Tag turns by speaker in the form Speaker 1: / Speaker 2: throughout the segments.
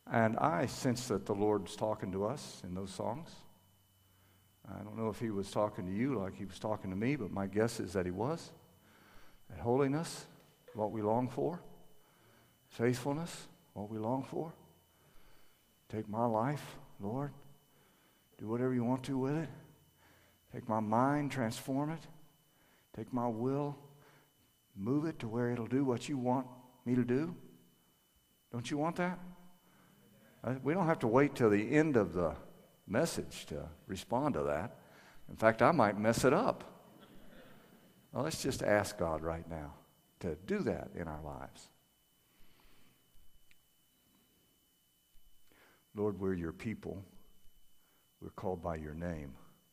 Speaker 1: And I sense that the Lord's talking to us in those songs. I don't know if he was talking to you like he was talking to me, but my guess is that he was. That holiness, what we long for. Faithfulness, what we long for. Take my life, Lord. Do whatever you want to with it. Take my mind, transform it. Take my will, move it to where it'll do what you want me to do. Don't you want that? We don't have to wait till the end of the message to respond to that. In fact, I might mess it up. Well, let's just ask God right now to do that in our lives. Lord, we're your people. We're called by your name.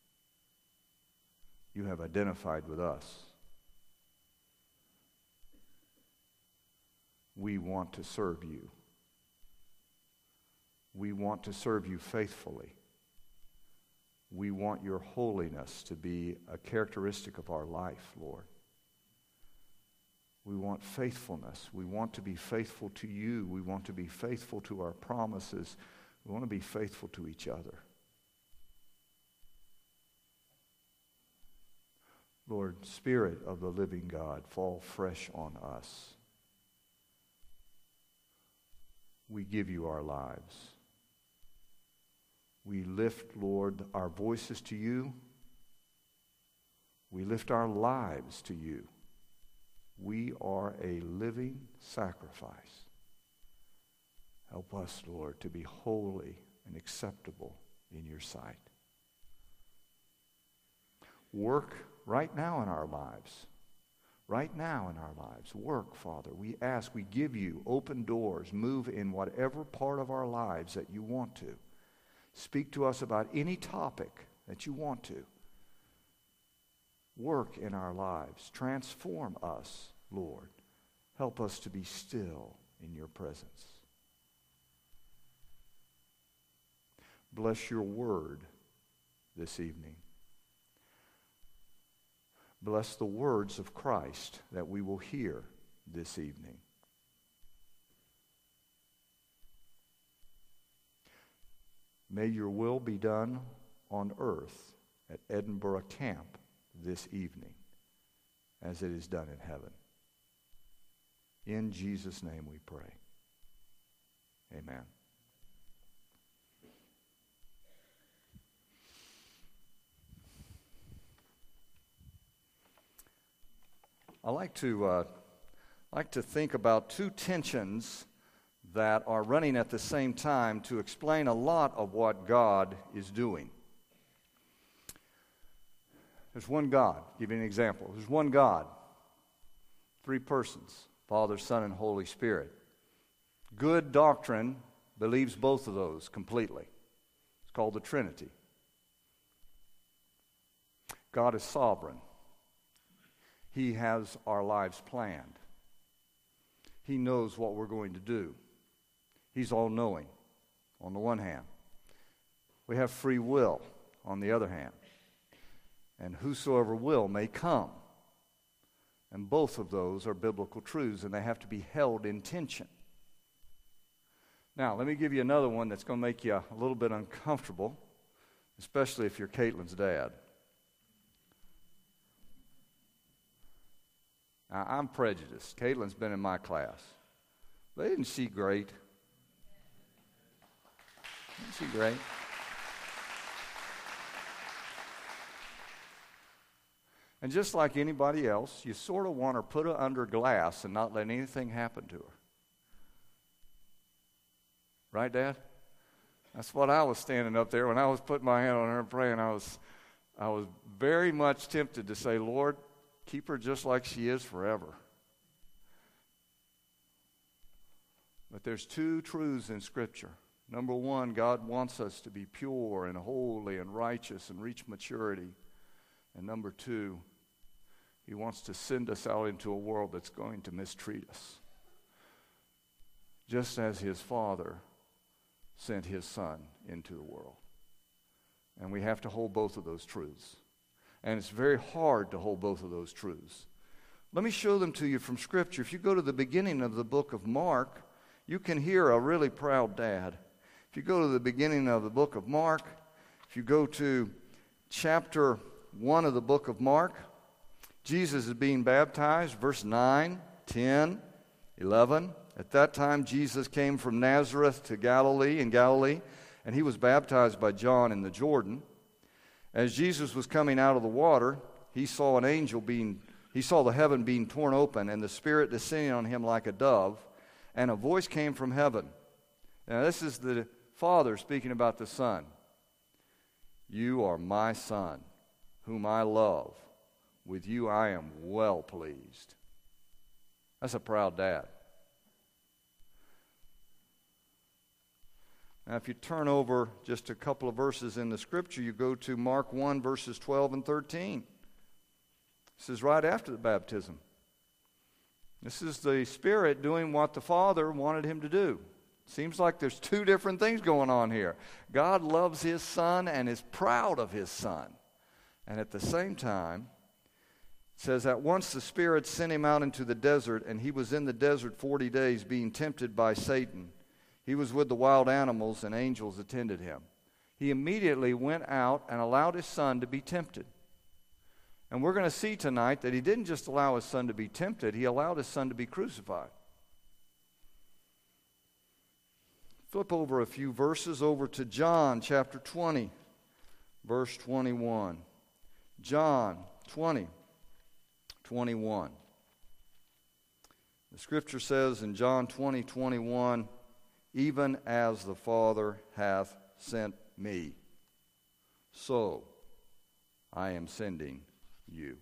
Speaker 1: You have identified with us. We want to serve you. We want to serve you faithfully. We want your holiness to be a characteristic of our life, Lord. We want faithfulness. We want to be faithful to you. We want to be faithful to our promises. We want to be faithful to each other. Lord, Spirit of the living God, fall fresh on us. We give you our lives. We lift, Lord, our voices to you. We lift our lives to you. We are a living sacrifice. Help us, Lord, to be holy and acceptable in your sight. Work right now in our lives. Right now in our lives. Work, Father. We ask, we give you open doors. Move in whatever part of our lives that you want to. Speak to us about any topic that you want to. Work in our lives. Transform us, Lord. Help us to be still in your presence. Bless your word this evening. Bless the words of Christ that we will hear this evening. May your will be done on earth at Edinburgh Camp this evening as it is done in heaven. In Jesus' name we pray. Amen. I like to think about two tensions that are running at the same time to explain a lot of what God is doing. There's one God. I'll give you an example. There's one God, three persons, Father, Son, and Holy Spirit. Good doctrine believes both of those completely. It's called the Trinity. God is sovereign. He has our lives planned. He knows what we're going to do. He's all-knowing, on the one hand. We have free will, on the other hand. And whosoever will may come. And both of those are biblical truths, and they have to be held in tension. Now, let me give you another one that's going to make you a little bit uncomfortable, especially if you're Caitlin's dad. Now, I'm prejudiced. Caitlin's been in my class. But isn't she great? Isn't she great? And just like anybody else, you sort of want to put her under glass and not let anything happen to her. Right, Dad? That's what I was standing up there when I was putting my hand on her and praying. I was very much tempted to say, Lord, keep her just like she is forever. But there's two truths in Scripture. Number one, God wants us to be pure and holy and righteous and reach maturity. And number two, He wants to send us out into a world that's going to mistreat us. Just as His Father sent His Son into the world. And we have to hold both of those truths. And it's very hard to hold both of those truths. Let me show them to you from Scripture. If you go to the beginning of the book of Mark, you can hear a really proud dad. If you go to the beginning of the book of Mark, if you go to chapter 1 of the book of Mark, Jesus is being baptized, verse 9, 10, 11. At that time, Jesus came from Nazareth to Galilee, and he was baptized by John in the Jordan. As Jesus was coming out of the water, he saw the heaven being torn open, and the Spirit descending on him like a dove, and a voice came from heaven. Now, this is the Father speaking about the Son. You are my Son, whom I love. With you I am well pleased. That's a proud dad. Now, if you turn over just a couple of verses in the Scripture, you go to Mark 1, verses 12 and 13. This is right after the baptism. This is the Spirit doing what the Father wanted him to do. Seems like there's two different things going on here. God loves his Son and is proud of his Son. And at the same time, it says, at once the Spirit sent him out into the desert, and he was in the desert 40 days being tempted by Satan. He was with the wild animals, and angels attended him. He immediately went out and allowed his Son to be tempted. And we're going to see tonight that he didn't just allow his Son to be tempted, he allowed his Son to be crucified. Flip over a few verses over to John chapter 20, verse 21. John 20, 21. The Scripture says in John 20, 21, even as the Father hath sent me, so I am sending you.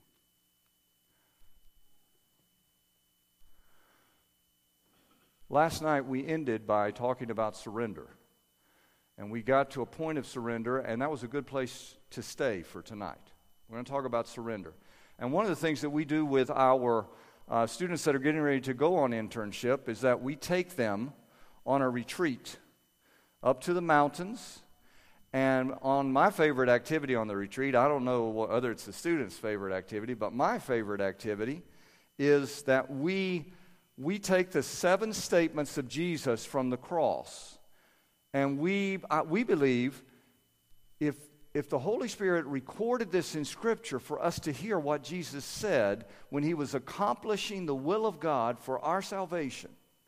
Speaker 1: Last night we ended by talking about surrender. And we got to a point of surrender, and that was a good place to stay for tonight. We're going to talk about surrender. And one of the things that we do with our students that are getting ready to go on internship is that we take them on a retreat up to the mountains. And on my favorite activity on the retreat, I don't know whether it's the students' favorite activity, but my favorite activity is that we take the 7 statements of Jesus from the cross, and we believe if the Holy Spirit recorded this in Scripture for us to hear what Jesus said when he was accomplishing the will of God for our salvation,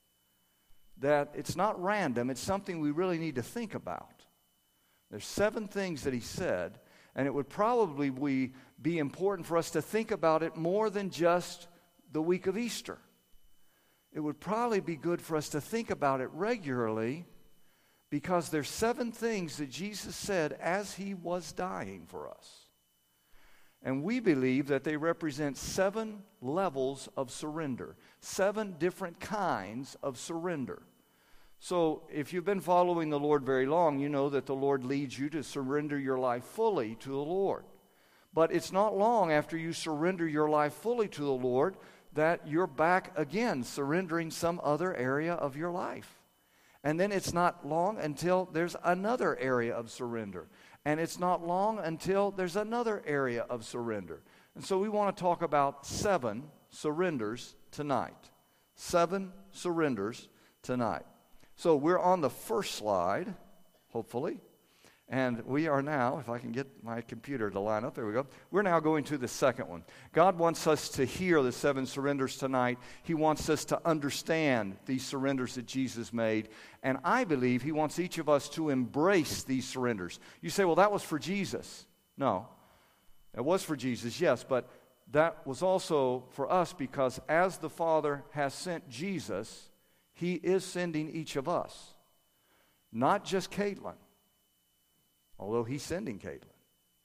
Speaker 1: that it's not random, it's something we really need to think about. There's 7 things that he said, and it would probably be important for us to think about it more than just the week of Easter. It would probably be good for us to think about it regularly, because there's 7 things that Jesus said as he was dying for us. And we believe that they represent 7 levels of surrender, 7 different kinds of surrender. So if you've been following the Lord very long, you know that the Lord leads you to surrender your life fully to the Lord. But it's not long after you surrender your life fully to the Lord that you're back again surrendering some other area of your life. And then it's not long until there's another area of surrender. And it's not long until there's another area of surrender. And so we want to talk about 7 surrenders tonight. 7 surrenders tonight. So we're on the first slide, hopefully. And we are now, if I can get my computer to line up, there we go. We're now going to the second one. God wants us to hear the 7 surrenders tonight. He wants us to understand these surrenders that Jesus made. And I believe he wants each of us to embrace these surrenders. You say, well, that was for Jesus. No, it was for Jesus, yes, but that was also for us, because as the Father has sent Jesus, he is sending each of us, not just Caitlin. Although he's sending Caitlin.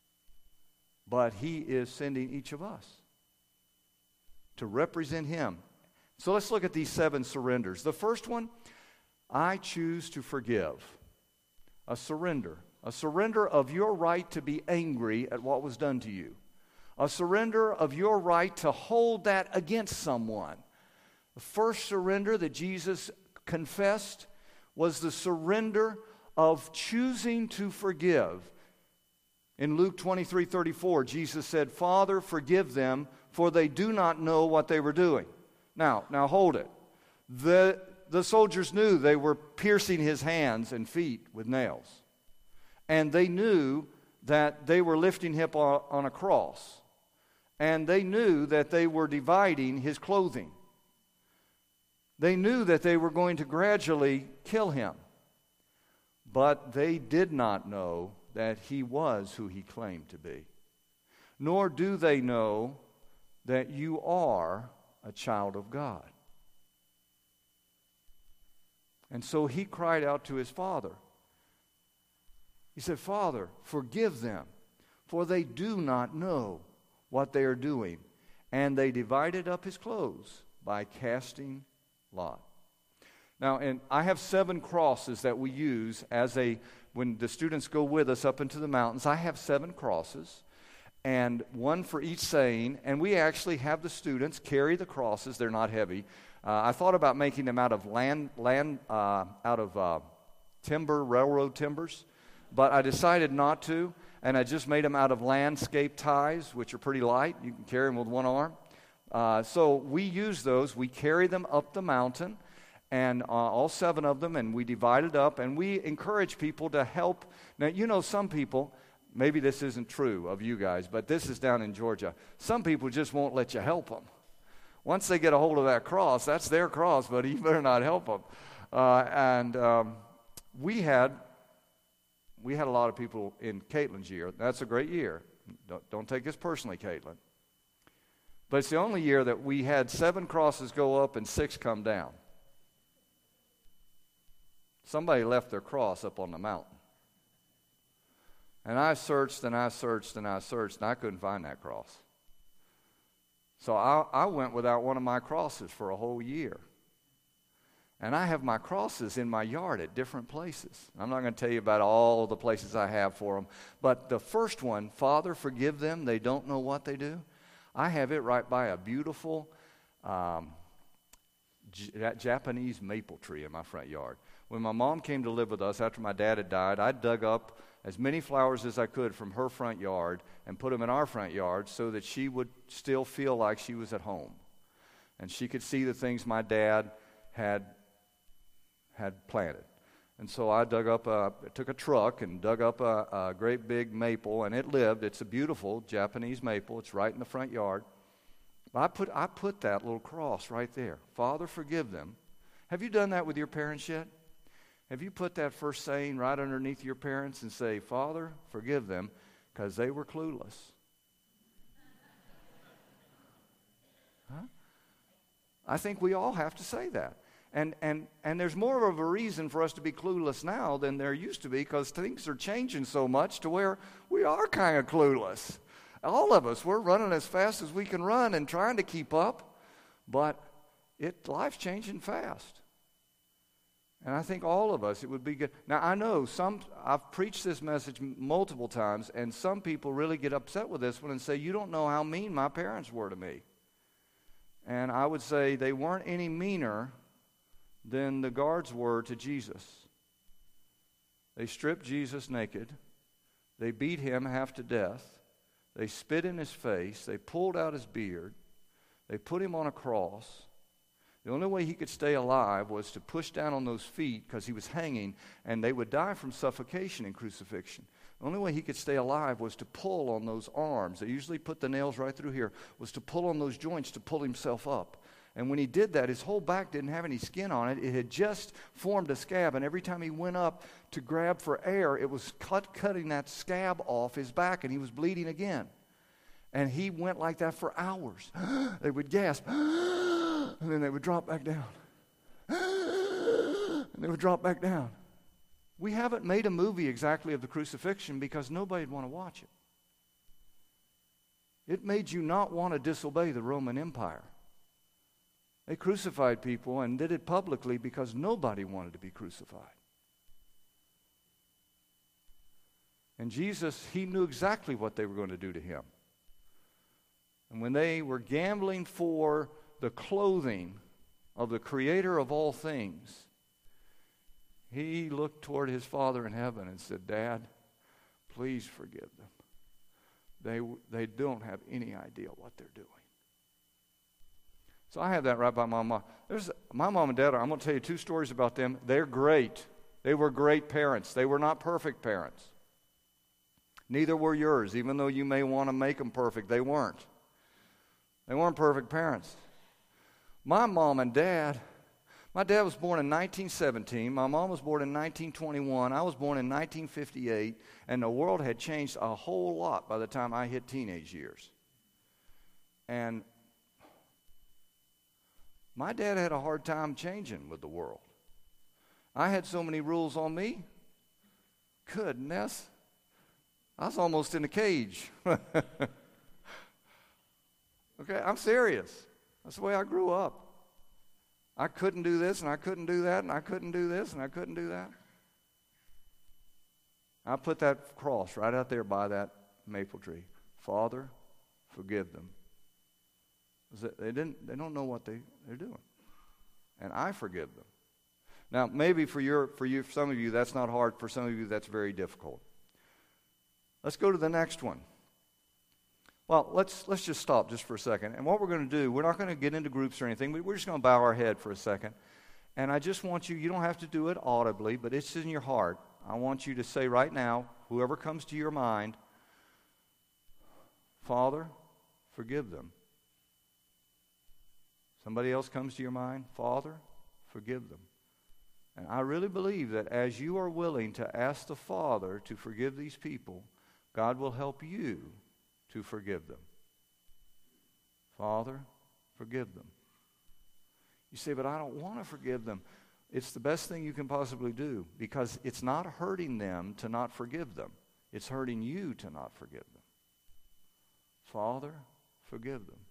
Speaker 1: But he is sending each of us to represent him. So let's look at these 7 surrenders. The first one, I choose to forgive. A surrender. A surrender of your right to be angry at what was done to you. A surrender of your right to hold that against someone. The first surrender that Jesus confessed was the surrender of choosing to forgive. In Luke 23:34, Jesus said, Father, forgive them, for they do not know what they were doing. Now hold it. the soldiers knew they were piercing his hands and feet with nails. And they knew that they were lifting him on a cross. And they knew that they were dividing his clothing. They knew that they were going to gradually kill him. But they did not know that he was who he claimed to be. Nor do they know that you are a child of God. And so he cried out to his Father. He said, Father, forgive them, for they do not know what they are doing. And they divided up his clothes by casting lot. Now, and I have 7 crosses that we use when the students go with us up into the mountains. I have 7 crosses, and one for each saying, and we actually have the students carry the crosses. They're not heavy. I thought about making them out of timber, railroad timbers, but I decided not to, and I just made them out of landscape ties, which are pretty light. You can carry them with one arm. So we use those. We carry them up the mountain, and all 7 of them, and we divide it up, and we encourage people to help. Now, some people, maybe this isn't true of you guys, but this is down in Georgia. Some people just won't let you help them. Once they get a hold of that cross, that's their cross, but you better not help them. We had a lot of people in Caitlin's year. That's a great year. Don't take this personally, Caitlin. But it's the only year that we had 7 crosses go up and 6 come down. Somebody left their cross up on the mountain. And I searched and I searched and I searched, and I couldn't find that cross. So I went without one of my crosses for a whole year. And I have my crosses in my yard at different places. I'm not going to tell you about all the places I have for them. But the first one, Father, forgive them. They don't know what they do. I have it right by a beautiful Japanese maple tree in my front yard. When my mom came to live with us after my dad had died, I dug up as many flowers as I could from her front yard and put them in our front yard so that she would still feel like she was at home. And she could see the things my dad had planted. And so I took a truck and dug up a great big maple, and it lived. It's a beautiful Japanese maple. It's right in the front yard. I put that little cross right there. Father, forgive them. Have you done that with your parents yet? Have you put that first saying right underneath your parents and say, Father, forgive them, because they were clueless? Huh? I think we all have to say that. And there's more of a reason for us to be clueless now than there used to be, because things are changing so much to where we are kind of clueless. All of us, we're running as fast as we can run and trying to keep up, but life's changing fast. And I think all of us, it would be good. Now, I know I've preached this message multiple times, and some people really get upset with this one and say, you don't know how mean my parents were to me. And I would say they weren't any meaner than the guards were to Jesus. They stripped Jesus naked. They beat him half to death. They spit in his face. They pulled out his beard. They put him on a cross. The only way he could stay alive was to push down on those feet, because he was hanging, and they would die from suffocation in crucifixion. The only way he could stay alive was to pull on those arms. They usually put the nails right through here, was to pull on those joints to pull himself up. And when he did that, his whole back didn't have any skin on it. It had just formed a scab, and every time he went up to grab for air, it was cutting that scab off his back, and he was bleeding again. And he went like that for hours. They would gasp. And then they would drop back down. And they would drop back down. We haven't made a movie exactly of the crucifixion because nobody would want to watch it. It made you not want to disobey the Roman Empire. They crucified people and did it publicly because nobody wanted to be crucified. And Jesus, he knew exactly what they were going to do to him. And when they were gambling for the clothing of the Creator of all things, he looked toward his Father in heaven and said, Dad, please forgive them. They don't have any idea what they're doing. So I have that right by my mom. My mom and dad, I'm going to tell you 2 stories about them. They're great. They were great parents. They were not perfect parents. Neither were yours, even though you may want to make them perfect. They weren't. They weren't perfect parents. My mom and dad, my dad was born in 1917. My mom was born in 1921. I was born in 1958. And the world had changed a whole lot by the time I hit teenage years. And my dad had a hard time changing with the world. I had so many rules on me. Goodness. I was almost in a cage. Okay, I'm serious. That's the way I grew up. I couldn't do this, and I couldn't do that, and I couldn't do this, and I couldn't do that. I put that cross right out there by that maple tree. Father, forgive them. They don't know what they're doing. And I forgive them. Now, maybe for some of you, that's not hard. For some of you, that's very difficult. Let's go to the next one. Well, let's just stop just for a second. And what we're going to do, we're not going to get into groups or anything. We're just going to bow our head for a second. And I just want you don't have to do it audibly, but it's in your heart. I want you to say right now, whoever comes to your mind, Father, forgive them. Somebody else comes to your mind, Father, forgive them. And I really believe that as you are willing to ask the Father to forgive these people, God will help you to forgive them. Father, forgive them. You say, but I don't want to forgive them. It's the best thing you can possibly do, because it's not hurting them to not forgive them. It's hurting you to not forgive them. Father, forgive them.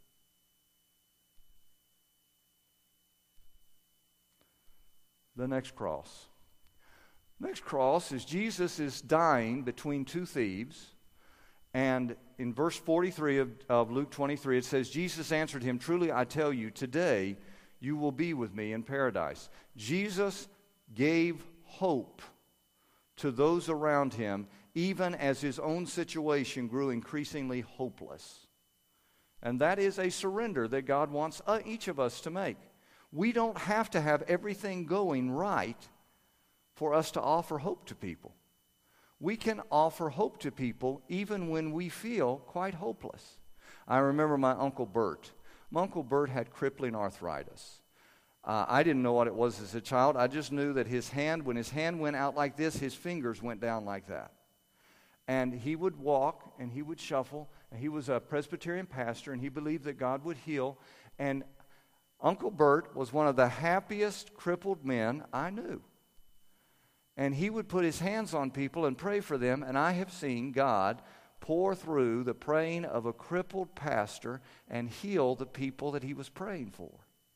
Speaker 1: The next cross. Next cross is Jesus is dying between 2 thieves. And in verse 43 of Luke 23, it says, Jesus answered him, truly I tell you, today you will be with me in paradise. Jesus gave hope to those around him, even as his own situation grew increasingly hopeless. And that is a surrender that God wants each of us to make. We don't have to have everything going right for us to offer hope to people. We can offer hope to people even when we feel quite hopeless. I remember my Uncle Bert. My Uncle Bert had crippling arthritis. I didn't know what it was as a child. I just knew that when his hand went out like this, his fingers went down like that. And he would walk and he would shuffle. And he was a Presbyterian pastor, and he believed that God would heal. And Uncle Bert was one of the happiest crippled men I knew. And he would put his hands on people and pray for them, and I have seen God pour through the praying of a crippled pastor and heal the people that he was praying for.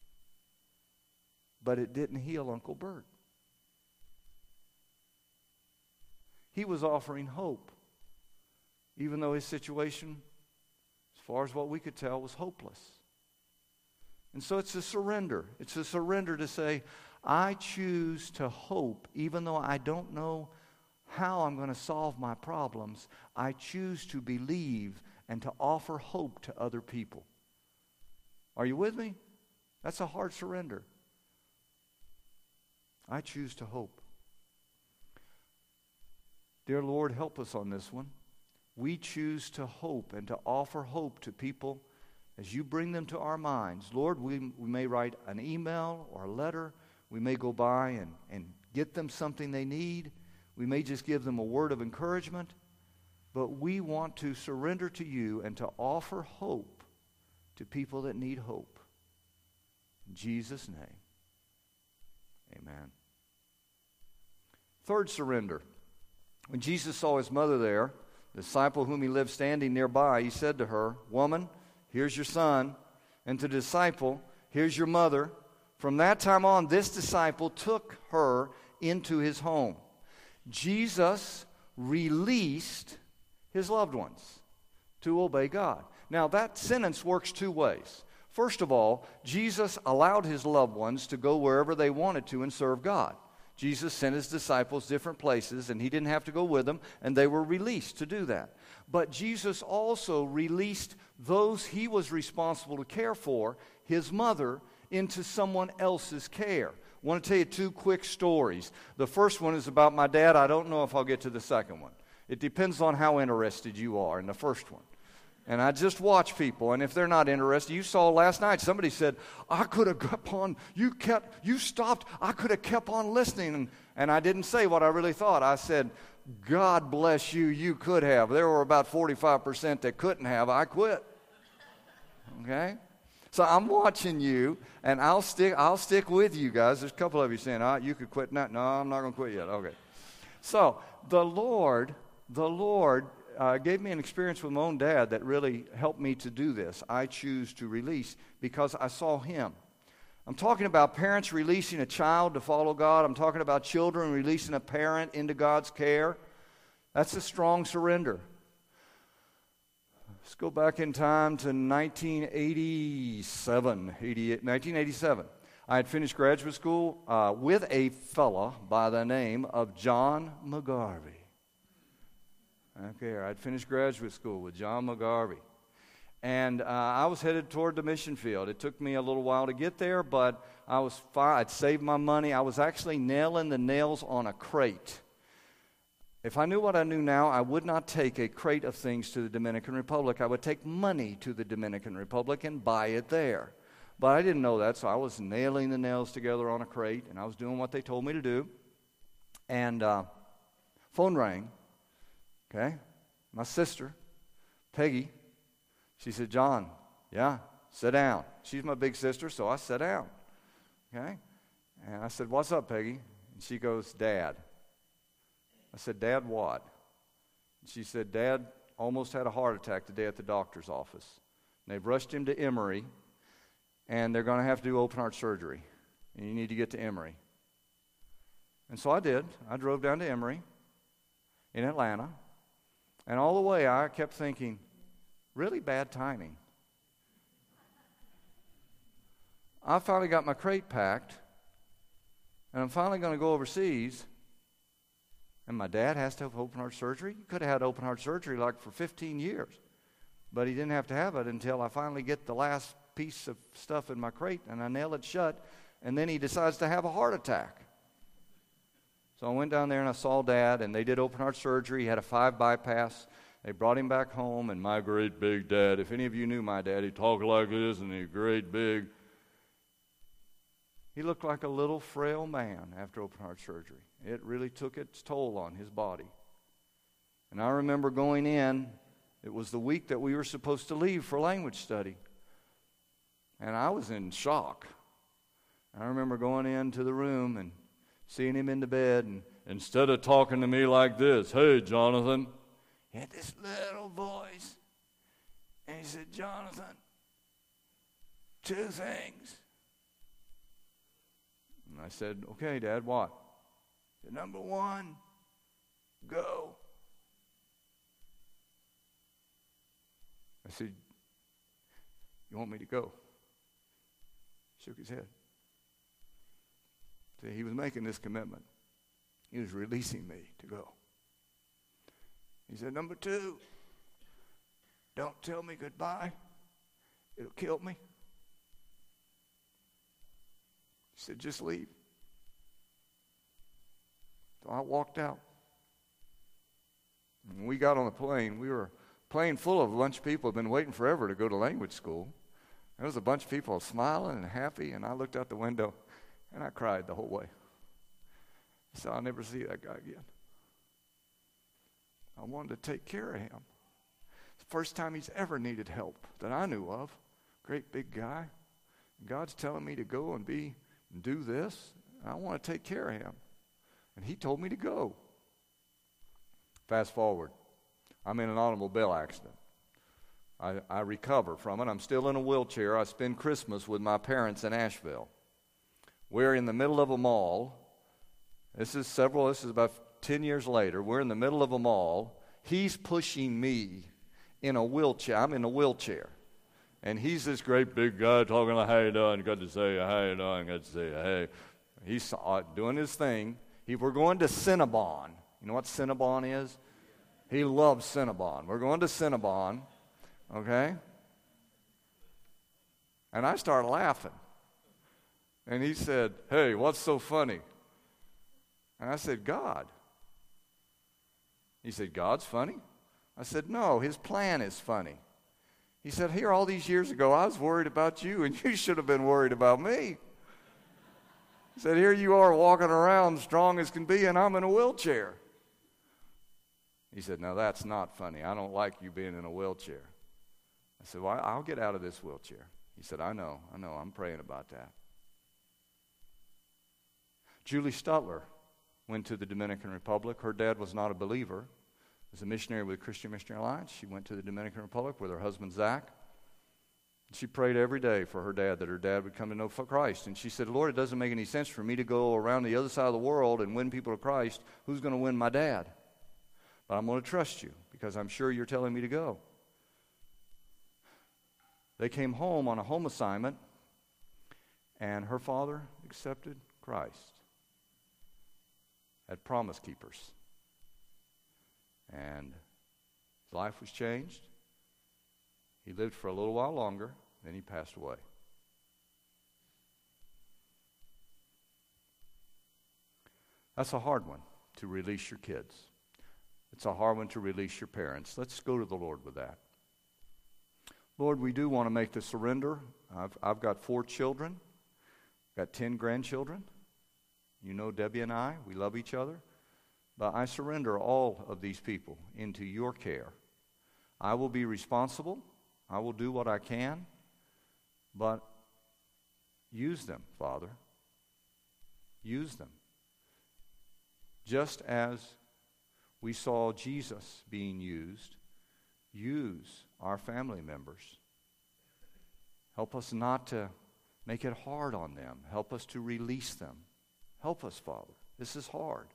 Speaker 1: But it didn't heal Uncle Bert. He was offering hope, even though his situation, as far as what we could tell, was hopeless. And so it's a surrender. It's a surrender to say, I choose to hope, even though I don't know how I'm going to solve my problems. I choose to believe and to offer hope to other people. Are you with me? That's a hard surrender. I choose to hope. Dear Lord, help us on this one. We choose to hope and to offer hope to people as you bring them to our minds. Lord, we may write an email or a letter. We may go by and get them something they need. We may just give them a word of encouragement. But we want to surrender to you and to offer hope to people that need hope. In Jesus' name, amen. Third surrender. When Jesus saw his mother there, the disciple whom he lived standing nearby, he said to her, Woman, here's your son. And to the disciple, here's your mother. From that time on, this disciple took her into his home. Jesus released his loved ones to obey God. Now, that sentence works 2 ways. First of all, Jesus allowed his loved ones to go wherever they wanted to and serve God. Jesus sent his disciples different places, and he didn't have to go with them, and they were released to do that. But Jesus also released those he was responsible to care for. his mother into someone else's care. I want to tell you two quick stories. The first one is about my dad. I don't know if I'll get to the second one. It depends on how interested you are in the first one. And I just watch people, and if they're not interested, you saw last night, somebody said, I could have kept on, you stopped, I could have kept on listening. And I didn't say what I really thought. I said, God bless you, you could have. There were about 45% that couldn't have. I quit. Okay? So I'm watching you, and I'll stick with you guys. There's a couple of you saying, you could quit now. No, I'm not going to quit yet. Okay. So the Lord gave me an experience with my own dad that really helped me to do this. I choose to release because I saw him. I'm talking about parents releasing a child to follow God. I'm talking about children releasing a parent into God's care. That's a strong surrender. Let's go back in time to 1987. I had finished graduate school with a fella by the name of John McGarvey. Okay, I'd finished graduate school with John McGarvey. And I was headed toward the mission field. It took me a little while to get there, but I was fine. I'd saved my money. I was actually nailing the nails on a crate. If I knew what I knew now, I would not take a crate of things to the Dominican Republic. I would take money to the Dominican Republic and buy it there. But I didn't know that, so I was nailing the nails together on a crate, and I was doing what they told me to do. And phone rang. Okay, my sister, Peggy, she said, John, yeah, sit down. She's my big sister, so I sat down. Okay, and I said, what's up, Peggy? And she goes, Dad. I said, Dad, what? And she said, Dad almost had a heart attack today at the doctor's office. And they've rushed him to Emory, and they're going to have to do open heart surgery. And you need to get to Emory. And so I did. I drove down to Emory in Atlanta. And all the way I kept thinking, really bad timing. I finally got my crate packed, and I'm finally going to go overseas, and my dad has to have open heart surgery. He could have had open heart surgery like for 15 years, but he didn't have to have it until I finally get the last piece of stuff in my crate, and I nail it shut, and then he decides to have a heart attack. So I went down there and I saw Dad, and they did open heart surgery. He had a 5 bypass. They brought him back home, and my great big dad, if any of you knew my dad, he talked like this, and he great big. He looked like a little frail man after open heart surgery. It really took its toll on his body. And I remember going in, it was the week that we were supposed to leave for language study. And I was in shock. I remember going into the room and seeing him in the bed, and instead of talking to me like this, hey, Jonathan, he had this little voice, and he said, Jonathan, 2 things. And I said, okay, Dad, what? He said, number 1, go. I said, you want me to go? He shook his head. See, he was making this commitment. He was releasing me to go. He said, number 2, don't tell me goodbye. It'll kill me. He said, just leave. So I walked out. When we got on the plane, we were a plane full of a bunch of people who had been waiting forever to go to language school. There was a bunch of people smiling and happy, and I looked out the window, and I cried the whole way. I said, I'll never see that guy again. I wanted to take care of him. It's the first time he's ever needed help that I knew of. Great big guy. God's telling me to go and do this. And I want to take care of him. And he told me to go. Fast forward. I'm in an automobile accident. I recover from it. I'm still in a wheelchair. I spend Christmas with my parents in Asheville. We're in the middle of a mall. This is about 10 years later. We're in the middle of a mall. He's pushing me in a wheelchair. I'm in a wheelchair. And he's this great big guy talking like, how you doing? Good to see you. How you doing? Good to see you. Hey. He's doing his thing. We're going to Cinnabon. You know what Cinnabon is? He loves Cinnabon. We're going to Cinnabon. Okay? And I started laughing. And he said, "Hey, what's so funny?" And I said, "God." He said, "God's funny?" I said, "No, his plan is funny." He said, "Here, all these years ago, I was worried about you, and you should have been worried about me." He said, "Here you are walking around strong as can be, and I'm in a wheelchair." He said, "Now that's not funny. I don't like you being in a wheelchair." I said, "Well, I'll get out of this wheelchair." He said, I know, I'm praying about that. Julie Stutler went to the Dominican Republic. Her dad was not a believer. As a missionary with Christian Missionary Alliance, she went to the Dominican Republic with her husband, Zach. She prayed every day for her dad, that her dad would come to know Christ. And she said, "Lord, it doesn't make any sense for me to go around the other side of the world and win people to Christ. Who's going to win my dad? But I'm going to trust you because I'm sure you're telling me to go." They came home on a home assignment, and her father accepted Christ at Promise Keepers. And his life was changed. He lived for a little while longer, then he passed away. That's a hard one, to release your kids. It's a hard one to release your parents. Let's go to the Lord with that. Lord, we do want to make the surrender. I've got 4 children, got 10 grandchildren. You know Debbie and I, we love each other. But I surrender all of these people into your care. I will be responsible. I will do what I can. But use them, Father. Use them. Just as we saw Jesus being used, use our family members. Help us not to make it hard on them. Help us to release them. Help us, Father. This is hard.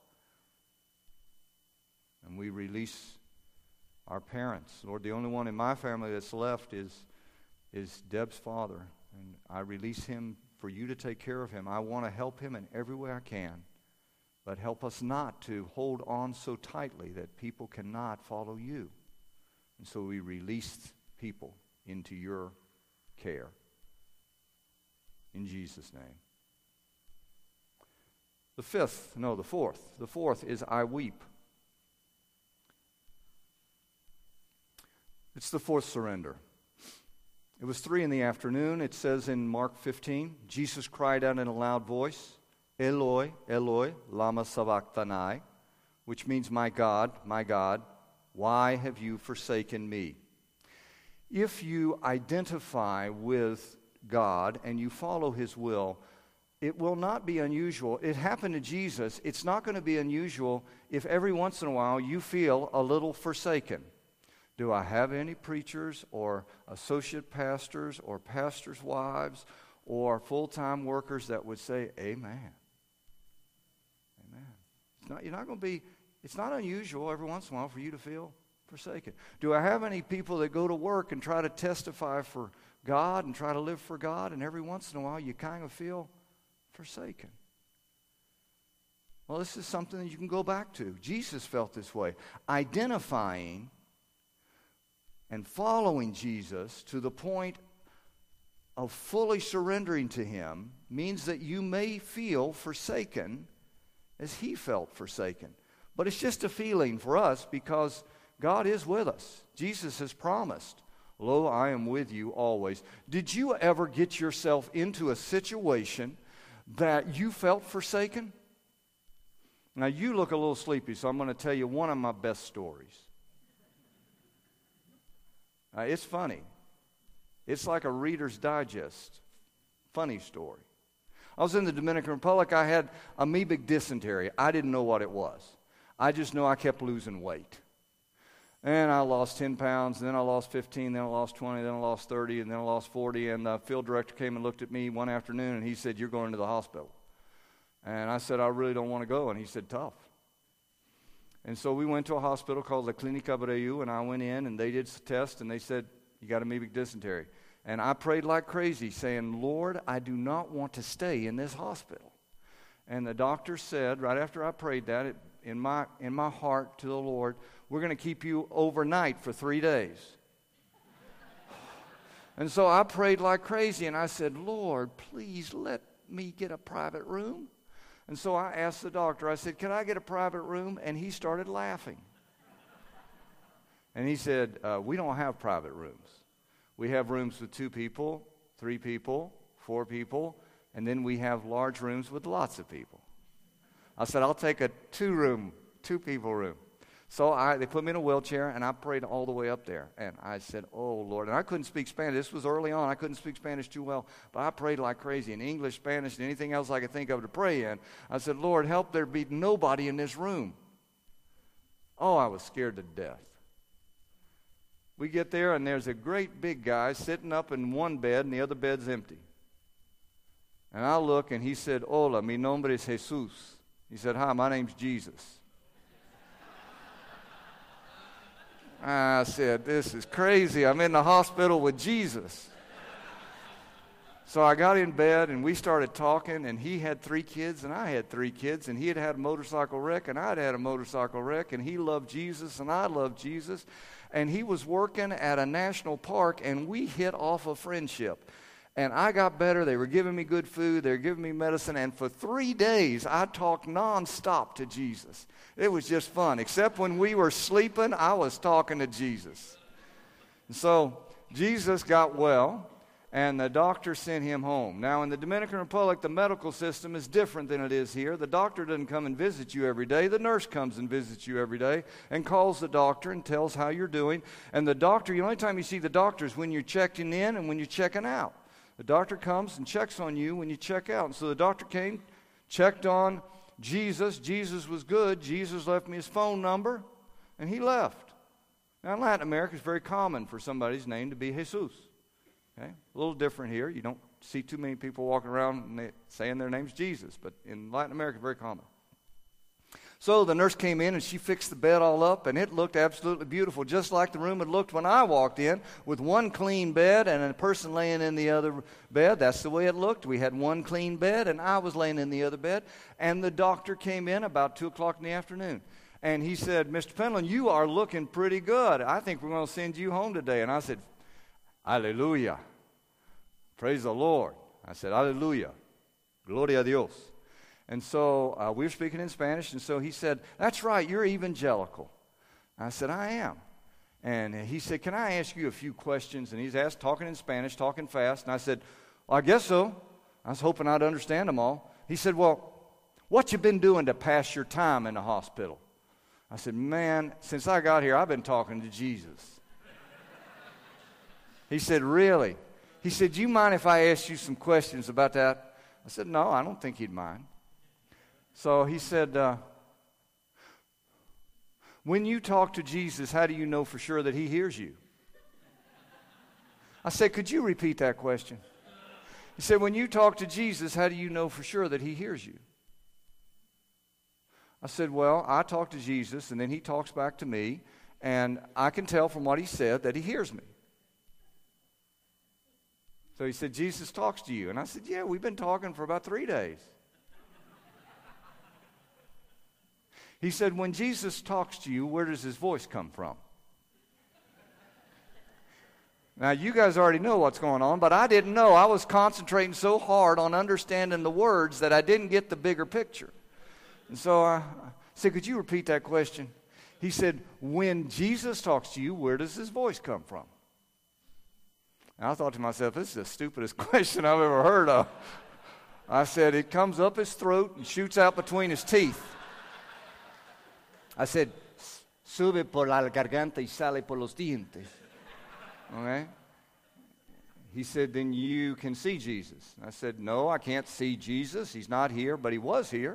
Speaker 1: And we release our parents. Lord, the only one in my family that's left is Deb's father. And I release him for you to take care of him. I want to help him in every way I can. But help us not to hold on so tightly that people cannot follow you. And so we release people into your care. In Jesus' name. The fourth is I weep. It's the fourth surrender. It was 3 p.m. It says in Mark 15, Jesus cried out in a loud voice, "Eloi, Eloi, lama sabachthani," which means, my God, why have you forsaken me?" If you identify with God and you follow his will, it will not be unusual. It happened to Jesus. It's not going to be unusual if every once in a while you feel a little forsaken. Do I have any preachers or associate pastors or pastors' wives or full-time workers that would say, "Amen"? Amen. It's not unusual every once in a while for you to feel forsaken. Do I have any people that go to work and try to testify for God and try to live for God, and every once in a while you kind of feel forsaken? Well, this is something that you can go back to. Jesus felt this way. Identifying and following Jesus to the point of fully surrendering to him means that you may feel forsaken as he felt forsaken. But it's just a feeling for us because God is with us. Jesus has promised, "Lo, I am with you always." Did you ever get yourself into a situation that you felt forsaken? Now, you look a little sleepy, so I'm going to tell you one of my best stories. It's funny. It's like a Reader's Digest funny story. I was in the Dominican Republic. I had amoebic dysentery. I didn't know what it was. I just know I kept losing weight. And I lost 10 pounds, and then I lost 15, then I lost 20, then I lost 30, and then I lost 40. And the field director came and looked at me one afternoon, and he said, "You're going to the hospital." And I said, "I really don't want to go." And he said, "Tough." And so we went to a hospital called La Clínica Abreu, and I went in, and they did a test, and they said, "You got amoebic dysentery." And I prayed like crazy, saying, "Lord, I do not want to stay in this hospital." And the doctor said, right after I prayed that, in my heart to the Lord, "We're going to keep you overnight for 3 days." And so I prayed like crazy, and I said, Lord, please let me get a private room. And so I asked the doctor, I said, can I get a private room? And he started laughing. And he said, we don't have private rooms. We have rooms with 2 people, 3 people, 4 people, and then we have large rooms with lots of people. I said, I'll take a 2-people room. So they put me in a wheelchair, and I prayed all the way up there. And I said, oh, Lord. And I couldn't speak Spanish. This was early on. I couldn't speak Spanish too well. But I prayed like crazy in English, Spanish, and anything else I could think of to pray in. I said, Lord, help there be nobody in this room. Oh, I was scared to death. We get there, and there's a great big guy sitting up in one bed, and the other bed's empty. And I look, and he said, hola, mi nombre es Jesús. He said, hi, my name's Jesus. I said, this is crazy. I'm in the hospital with Jesus. So I got in bed, and we started talking, and he had 3 kids, and I had 3 kids, and he had had a motorcycle wreck, and I'd had a motorcycle wreck, and he loved Jesus, and I loved Jesus. And he was working at a national park, and we hit off a friendship. And I got better. They were giving me good food. They were giving me medicine. And for 3 days, I talked nonstop to Jesus. It was just fun. Except when we were sleeping, I was talking to Jesus. And so Jesus got well, and the doctor sent him home. Now, in the Dominican Republic, the medical system is different than it is here. The doctor doesn't come and visit you every day. The nurse comes and visits you every day and calls the doctor and tells how you're doing. And the doctor, the only time you see the doctor is when you're checking in and when you're checking out. The doctor comes and checks on you when you check out. And so the doctor came, checked on Jesus. Jesus was good. Jesus left me his phone number, and he left. Now, in Latin America, it's very common for somebody's name to be Jesus. Okay? A little different here. You don't see too many people walking around and saying their name's Jesus, but in Latin America, very common. So the nurse came in, and she fixed the bed all up, and it looked absolutely beautiful, just like the room had looked when I walked in, with one clean bed and a person laying in the other bed. That's the way it looked. We had one clean bed, and I was laying in the other bed, and the doctor came in about 2 o'clock in the afternoon. And he said, Mr. Penland, you are looking pretty good. I think we're going to send you home today. And I said, Hallelujah. Praise the Lord. I said, Hallelujah. Gloria a Dios. And so we were speaking in Spanish, and so he said, that's right, you're evangelical. I said, I am. And he said, can I ask you a few questions? And he's talking in Spanish, talking fast. And I said, well, I guess so. I was hoping I'd understand them all. He said, well, what you been doing to pass your time in the hospital? I said, man, since I got here, I've been talking to Jesus. He said, really? He said, do you mind if I ask you some questions about that? I said, no, I don't think he'd mind. So he said, when you talk to Jesus, how do you know for sure that he hears you? I said, could you repeat that question? He said, when you talk to Jesus, how do you know for sure that he hears you? I said, well, I talk to Jesus, and then he talks back to me, and I can tell from what he said that he hears me. So he said, Jesus talks to you. And I said, yeah, we've been talking for about 3 days. He said, when Jesus talks to you, where does his voice come from? Now, you guys already know what's going on, but I didn't know. I was concentrating so hard on understanding the words that I didn't get the bigger picture. And so I said, could you repeat that question? He said, when Jesus talks to you, where does his voice come from? And I thought to myself, this is the stupidest question I've ever heard of. I said, it comes up his throat and shoots out between his teeth. I said, sube por la garganta y sale por los dientes. Okay? He said, then you can see Jesus. I said, no, I can't see Jesus. He's not here, but he was here.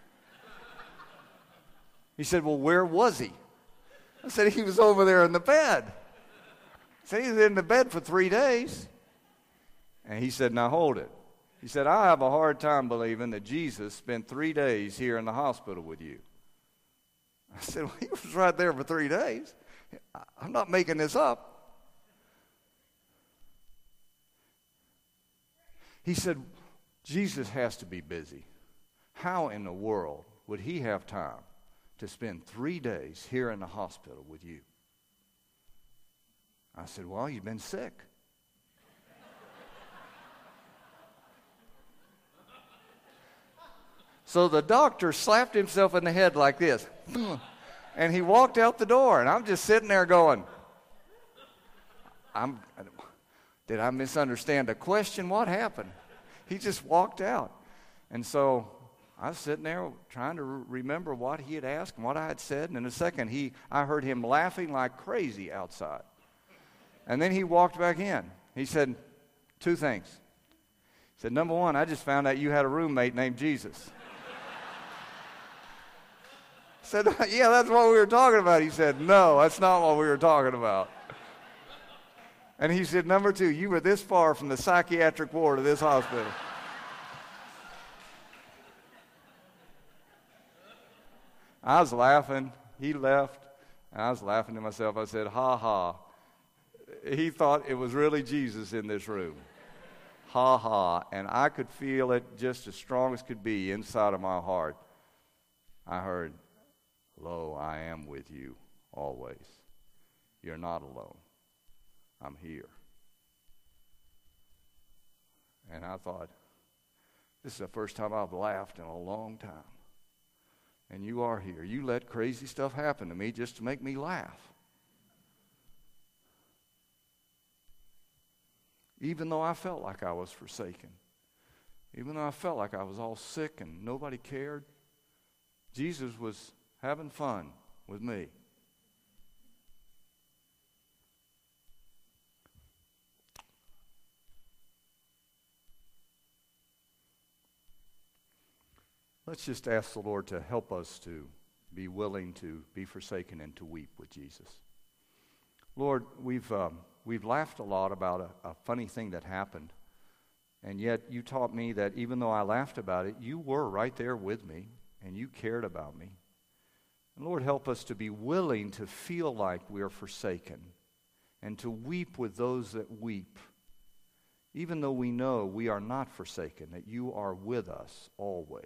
Speaker 1: He said, well, where was he? I said, he was over there in the bed. I said, he was in the bed for 3 days. And he said, now hold it. He said, I have a hard time believing that Jesus spent 3 days here in the hospital with you. I said, well, he was right there for 3 days. I'm not making this up. He said, Jesus has to be busy. How in the world would he have time to spend 3 days here in the hospital with you? I said, well, you've been sick. So the doctor slapped himself in the head like this, and he walked out the door, and I'm just sitting there going, did I misunderstand a question? What happened? He just walked out. And so I was sitting there trying to remember what he had asked and what I had said, and in a second I heard him laughing like crazy outside. And then he walked back in. He said 2 things. He said, number 1, I just found out you had a roommate named Jesus. I said, yeah, that's what we were talking about. He said, no, that's not what we were talking about. And he said, number 2, you were this far from the psychiatric ward of this hospital. I was laughing. He left. And I was laughing to myself. I said, ha ha. He thought it was really Jesus in this room. Ha ha. And I could feel it just as strong as could be inside of my heart. I heard, lo, I am with you always. You're not alone. I'm here. And I thought, this is the first time I've laughed in a long time. And you are here. You let crazy stuff happen to me just to make me laugh. Even though I felt like I was forsaken. Even though I felt like I was all sick and nobody cared. Jesus was having fun with me. Let's just ask the Lord to help us to be willing to be forsaken and to weep with Jesus. Lord, we've laughed a lot about a funny thing that happened, and yet you taught me that even though I laughed about it, you were right there with me, and you cared about me. And Lord, help us to be willing to feel like we are forsaken and to weep with those that weep, even though we know we are not forsaken, that you are with us always.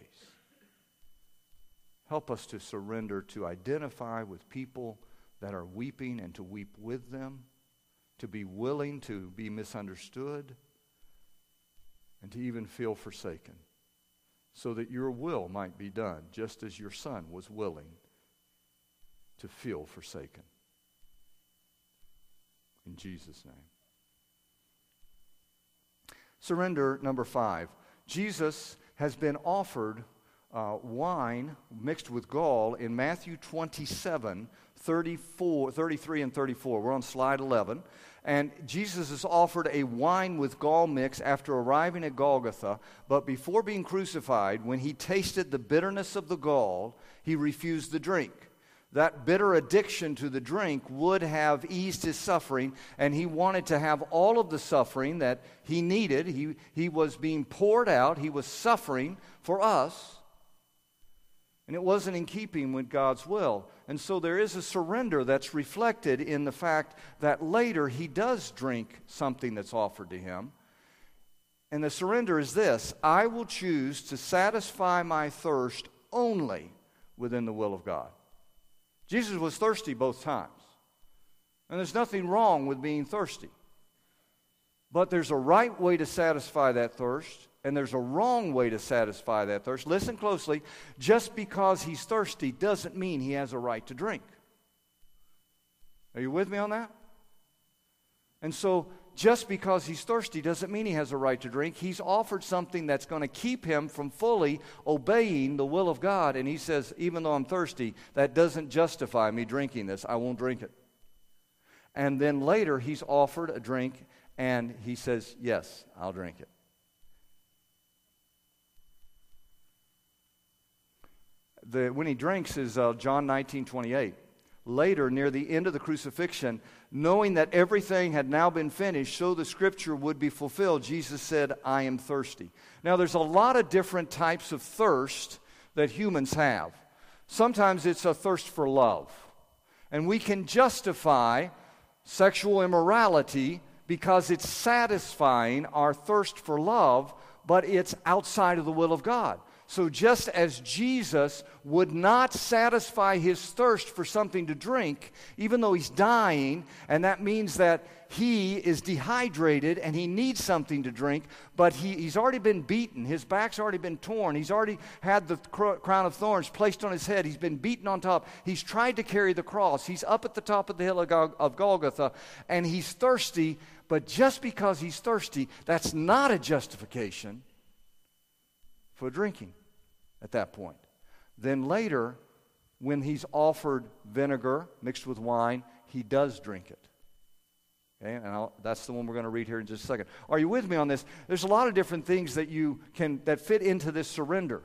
Speaker 1: Help us to surrender, to identify with people that are weeping and to weep with them, to be willing to be misunderstood, and to even feel forsaken, so that your will might be done, just as your Son was willing to feel forsaken. In Jesus' name. Surrender number 5. Jesus has been offered wine mixed with gall in Matthew 27, 33 and 34. We're on slide 11. And Jesus is offered a wine with gall mix after arriving at Golgotha. But before being crucified, when he tasted the bitterness of the gall, he refused the drink. That bitter addiction to the drink would have eased his suffering, and he wanted to have all of the suffering that he needed. He was being poured out. He was suffering for us. And it wasn't in keeping with God's will. And so there is a surrender that's reflected in the fact that later he does drink something that's offered to him. And the surrender is this: I will choose to satisfy my thirst only within the will of God. Jesus was thirsty both times. And there's nothing wrong with being thirsty. But there's a right way to satisfy that thirst, and there's a wrong way to satisfy that thirst. Listen closely. Just because he's thirsty doesn't mean he has a right to drink. Are you with me on that? And so, just because he's thirsty doesn't mean he has a right to drink. He's offered something that's going to keep him from fully obeying the will of God. And he says, even though I'm thirsty, that doesn't justify me drinking this. I won't drink it. And then later, he's offered a drink, and he says, yes, I'll drink it. When he drinks is John 19:28. Later, near the end of the crucifixion, knowing that everything had now been finished, so the scripture would be fulfilled, Jesus said, I am thirsty. Now, there's a lot of different types of thirst that humans have. Sometimes it's a thirst for love. And we can justify sexual immorality because it's satisfying our thirst for love, but it's outside of the will of God. So just as Jesus would not satisfy his thirst for something to drink, even though he's dying, and that means that he is dehydrated and he needs something to drink, but he's already been beaten. His back's already been torn. He's already had the crown of thorns placed on his head. He's been beaten on top. He's tried to carry the cross. He's up at the top of the hill of Golgotha, and he's thirsty, but just because he's thirsty, that's not a justification for drinking at that point. Then later, when he's offered vinegar mixed with wine, he does drink it. Okay? And that's the one we're going to read here in just a second. Are you with me on this? There's a lot of different things that fit into this surrender.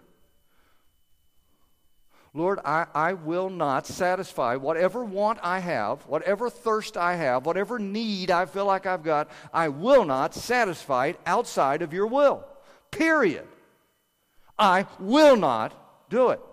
Speaker 1: Lord, I will not satisfy whatever want I have, whatever thirst I have, whatever need I feel like I've got, I will not satisfy it outside of your will. Period. I will not do it.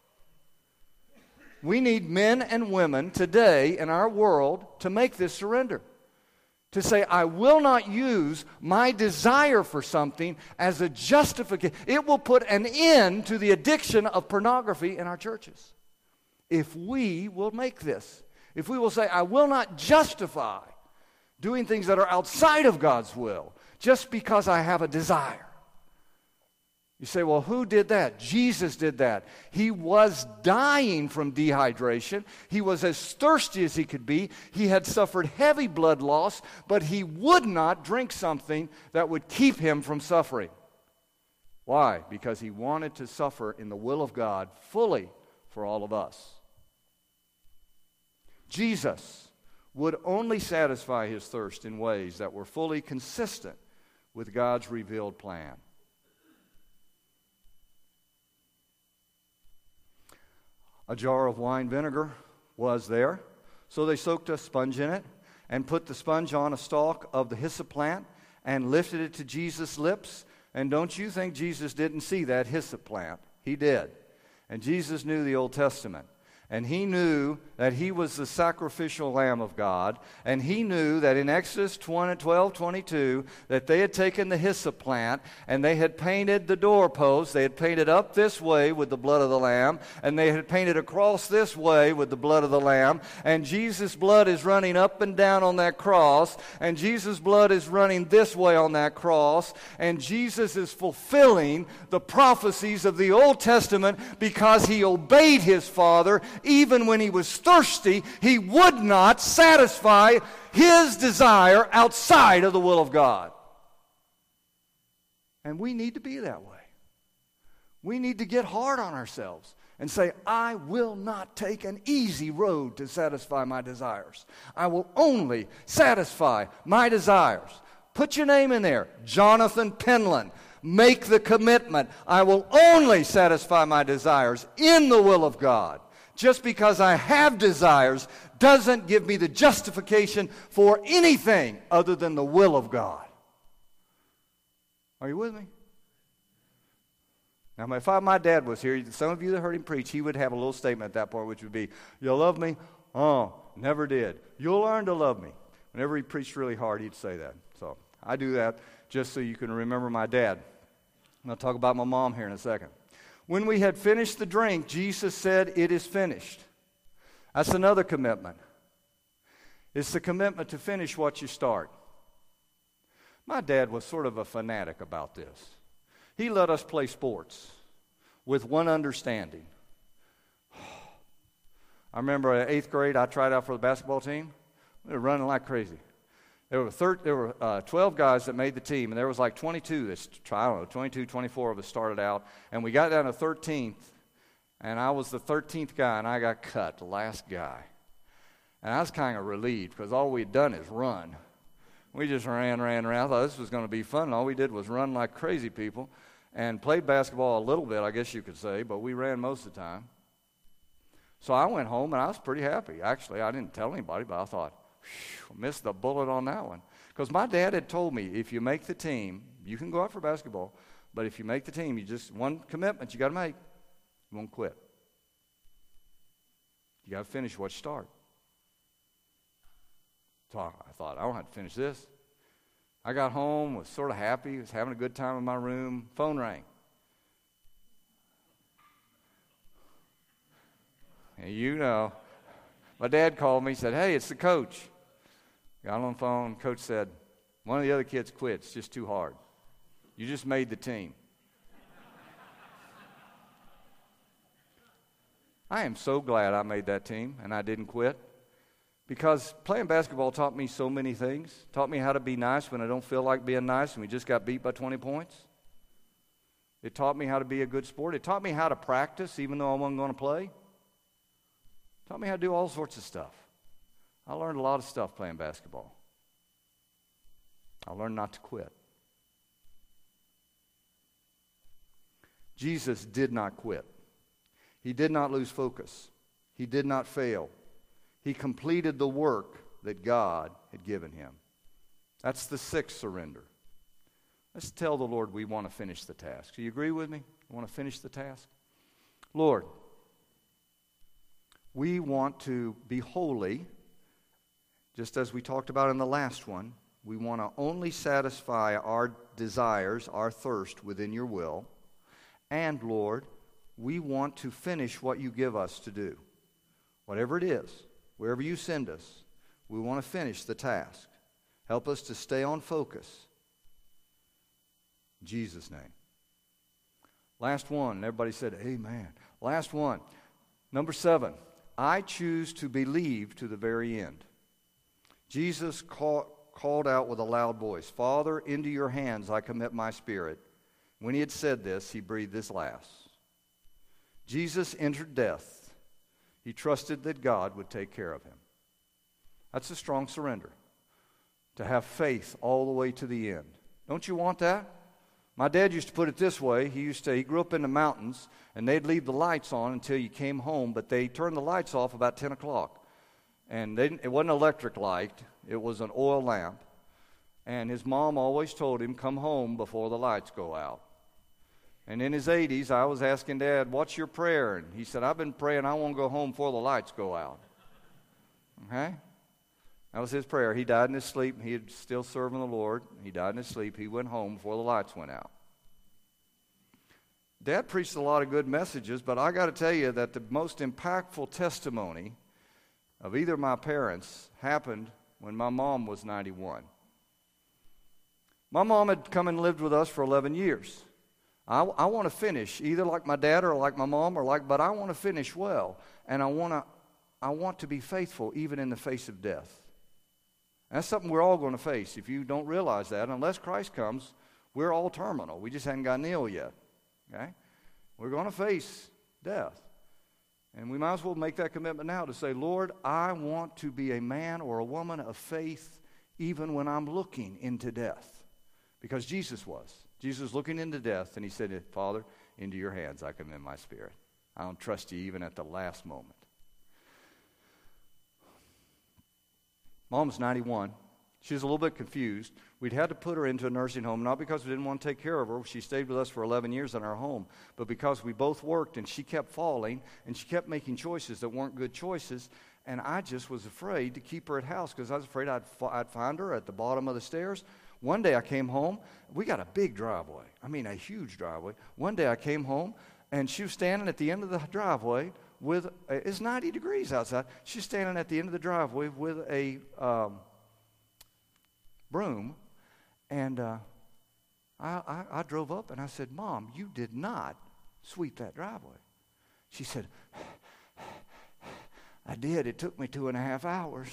Speaker 1: We need men and women today in our world to make this surrender. To say, I will not use my desire for something as a justification. It will put an end to the addiction of pornography in our churches. If we will make this. If we will say, I will not justify doing things that are outside of God's will just because I have a desire. You say, well, who did that? Jesus did that. He was dying from dehydration. He was as thirsty as he could be. He had suffered heavy blood loss, but he would not drink something that would keep him from suffering. Why? Because he wanted to suffer in the will of God fully for all of us. Jesus would only satisfy his thirst in ways that were fully consistent with God's revealed plan. A jar of wine vinegar was there, so they soaked a sponge in it and put the sponge on a stalk of the hyssop plant and lifted it to Jesus' lips. And don't you think Jesus didn't see that hyssop plant? He did. And Jesus knew the Old Testament. And he knew that he was the sacrificial Lamb of God. And he knew that in Exodus 12:22, that they had taken the hyssop plant and they had painted the doorpost. They had painted up this way with the blood of the Lamb. And they had painted across this way with the blood of the Lamb. And Jesus' blood is running up and down on that cross. And Jesus' blood is running this way on that cross. And Jesus is fulfilling the prophecies of the Old Testament because he obeyed his Father. Even when he was thirsty, he would not satisfy his desire outside of the will of God. And we need to be that way. We need to get hard on ourselves and say, I will not take an easy road to satisfy my desires. I will only satisfy my desires. Put your name in there, Jonathan Penland. Make the commitment. I will only satisfy my desires in the will of God. Just because I have desires doesn't give me the justification for anything other than the will of God. Are you with me? Now, if my dad was here, some of you that heard him preach, he would have a little statement at that point, which would be, you'll love me? Oh, never did. You'll learn to love me. Whenever he preached really hard, he'd say that. So I do that just so you can remember my dad. I'm going to talk about my mom here in a second. When we had finished the drink, Jesus said, it is finished. That's another commitment. It's the commitment to finish what you start. My dad was sort of a fanatic about this. He let us play sports with one understanding. I remember in 8th grade, I tried out for the basketball team. We were running like crazy. There were 12 guys that made the team, and there was like 22 22, 24 of us started out, and we got down to 13th, and I was the 13th guy, and I got cut, the last guy. And I was kind of relieved, because all we'd done is run. We just ran. I thought this was going to be fun, and all we did was run like crazy people, and played basketball a little bit, I guess you could say, but we ran most of the time. So I went home, and I was pretty happy. Actually, I didn't tell anybody, but I thought, missed the bullet on that one. Because my dad had told me, if you make the team, you can go out for basketball, but if you make the team, one commitment you got to make, you won't quit. You got to finish what you start. So I thought, I don't have to finish this. I got home, was sort of happy, was having a good time in my room. Phone rang. And you know, my dad called me, said, hey, it's the coach. Got on the phone, coach said, one of the other kids quit. It's just too hard. You just made the team. I am so glad I made that team and I didn't quit, because playing basketball taught me so many things. Taught me how to be nice when I don't feel like being nice and we just got beat by 20 points. It taught me how to be a good sport. It taught me how to practice even though I wasn't going to play. It taught me how to do all sorts of stuff. I learned a lot of stuff playing basketball. I learned not to quit. Jesus did not quit. He did not lose focus. He did not fail. He completed the work that God had given him. That's the sixth surrender. Let's tell the Lord we want to finish the task. Do you agree with me? We want to finish the task? Lord, we want to be holy, just as we talked about in the last one. We want to only satisfy our desires, our thirst within your will. And, Lord, we want to finish what you give us to do. Whatever it is, wherever you send us, we want to finish the task. Help us to stay on focus. In Jesus' name. Last one. Everybody said, amen. Last one. Number 7. I choose to believe to the very end. Jesus called out with a loud voice, Father, into your hands I commit my spirit. When he had said this, he breathed his last. Jesus entered death. He trusted that God would take care of him. That's a strong surrender, to have faith all the way to the end. Don't you want that? My dad used to put it this way. He grew up in the mountains, and they'd leave the lights on until you came home, but they turned the lights off about 10 o'clock. And it wasn't an electric light. It was an oil lamp. And his mom always told him, come home before the lights go out. And in his 80s, I was asking Dad, what's your prayer? And he said, I've been praying I won't go home before the lights go out. Okay? That was his prayer. He died in his sleep. He was still serving the Lord. He died in his sleep. He went home before the lights went out. Dad preached a lot of good messages, but I got to tell you that the most impactful testimony of either of my parents happened when my mom was 91. My mom had come and lived with us for 11 years. I want to finish either like my dad or like my mom but I want to finish well, and I want to be faithful even in the face of death. That's something we're all going to face. If you don't realize that, unless Christ comes, we're all terminal. We just haven't gotten ill yet. Okay? We're going to face death. And we might as well make that commitment now to say, Lord, I want to be a man or a woman of faith even when I'm looking into death. Because Jesus was. Jesus was looking into death, and he said, Father, into your hands I commend my spirit. I don't trust you even at the last moment. Mom's 91. She was a little bit confused. We'd had to put her into a nursing home, not because we didn't want to take care of her. She stayed with us for 11 years in our home, but because we both worked, and she kept falling, and she kept making choices that weren't good choices, and I just was afraid to keep her at house because I was afraid I'd find her at the bottom of the stairs. One day I came home. We got a big driveway. I mean, a huge driveway. One day I came home, and she was standing at the end of the driveway with, it's 90 degrees outside. She's standing at the end of the driveway with a broom, and I drove up, and I said, Mom, you did not sweep that driveway. She said, I did. It took me 2.5 hours.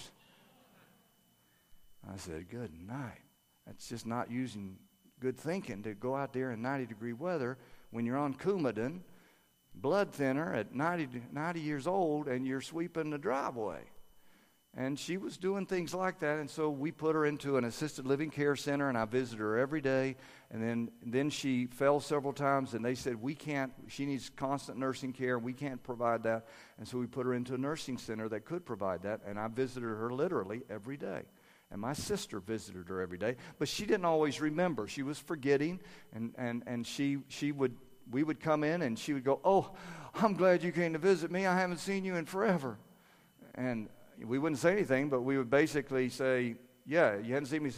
Speaker 1: I said, good night. That's just not using good thinking to go out there in 90-degree weather when you're on Coumadin, blood thinner at 90 years old, and you're sweeping the driveway. And she was doing things like that, and so we put her into an assisted living care center, and I visited her every day. And then she fell several times, and they said, she needs constant nursing care, we can't provide that. And so we put her into a nursing center that could provide that, and I visited her literally every day. And my sister visited her every day, but she didn't always remember. She was forgetting, and we would come in, and she would go, oh, I'm glad you came to visit me. I haven't seen you in forever. And we wouldn't say anything, but we would basically say, yeah, you hadn't seen me